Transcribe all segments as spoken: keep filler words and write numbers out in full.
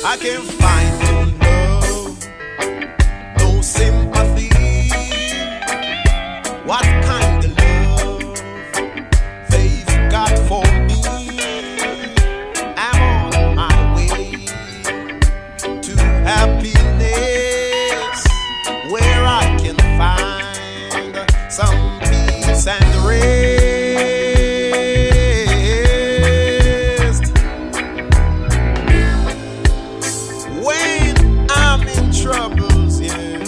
I can't find no love, no sympathy. What kind of love they've got for me? I'm on my way to happiness, where I can find some peace and rest. When I'm in troubles, yeah,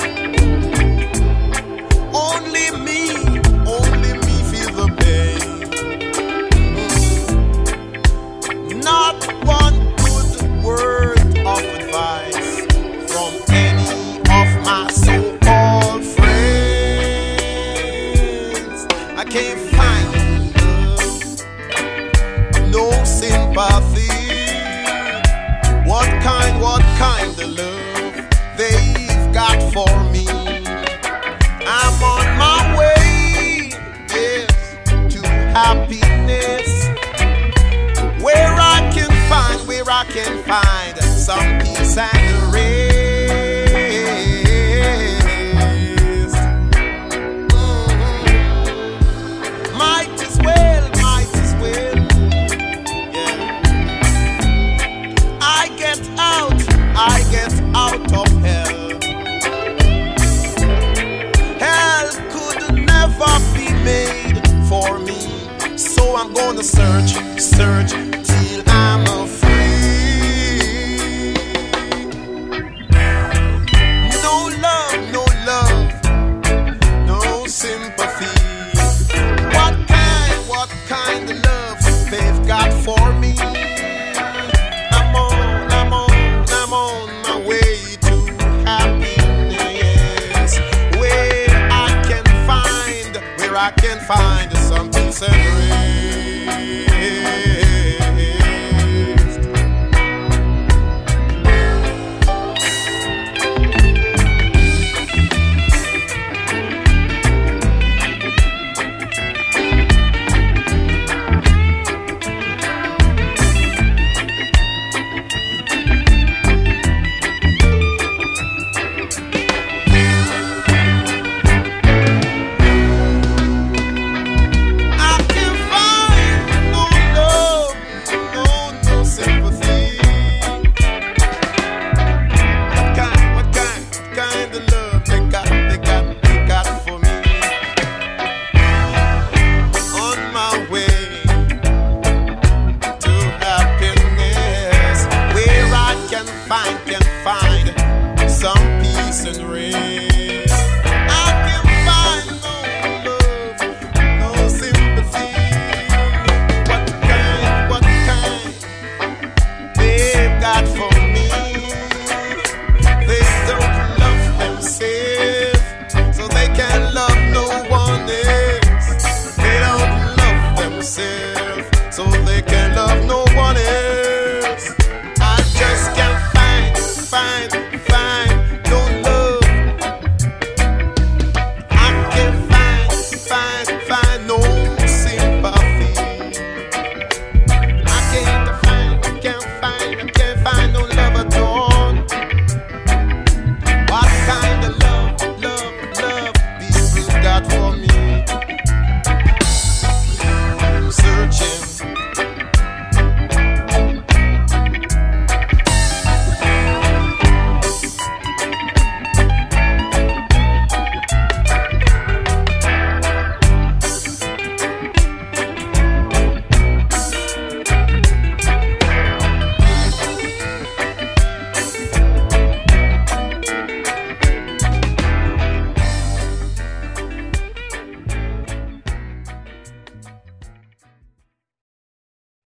only me, only me feel the pain. Not one good word of advice from any of my so-called friends. I can't find love, no sympathy. What kind, what kind of love they've got for me? I'm on my way, yes, to happiness, where I can find, where I can find some peace and rest. Mhm. Might as well, might as well, yeah. I get out, I get out of hell. Hell could never be made for me, so I'm gonna search, search till I'm free. No love, no love, no sympathy. What kind, what kind of love they've got for me? I'm on, I'm on, I'm on my way to happiness, where I can find, where I can find some peace and rest.